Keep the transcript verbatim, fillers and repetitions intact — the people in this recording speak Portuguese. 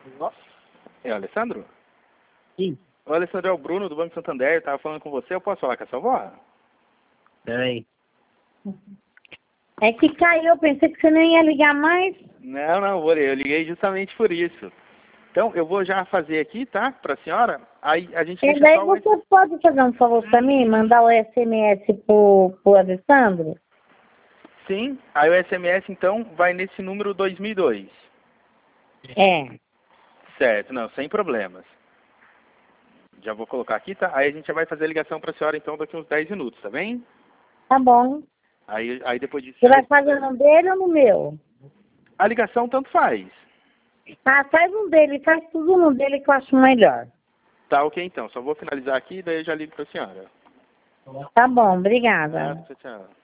É o Alessandro? Sim. O Alessandro é o Bruno, do Banco Santander, estava falando com você. Eu posso falar com a sua avó? Peraí. É que caiu, eu pensei que você nem ia ligar mais. Não, não, vou ler. Eu liguei justamente por isso. Então, eu vou já fazer aqui, tá? Para a senhora. Aí a gente E deixa daí só o... você pode fazer um favor pra mim, mandar o S M S pro, pro Alessandro? Sim. Aí o S M S, então, vai nesse número dois mil e dois. É. Certo, não, sem problemas. Já vou colocar aqui, tá? Aí a gente já vai fazer a ligação para a senhora, então, daqui uns dez minutos, tá bem? Tá bom. Aí, aí depois disso... Você vai fazer no dele ou no meu? A ligação tanto faz. Ah, faz um dele, faz tudo no dele que eu acho melhor. Tá, ok, então. Só vou finalizar aqui, daí eu já ligo para a senhora. Tá bom, obrigada. Ah, tchau, tchau.